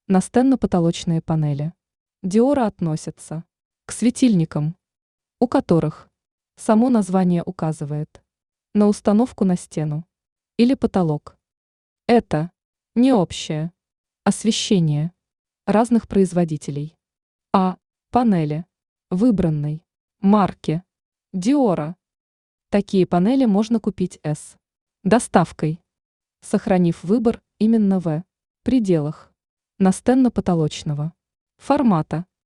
Настенно-потолочные панели Диора относятся к светильникам, у которых само название указывает на установку на стену или потолок. Это не общее освещение разных производителей, а панели выбранной марки Diora. Такие панели можно купить с доставкой, сохранив выбор именно в пределах настенно-потолочного формата.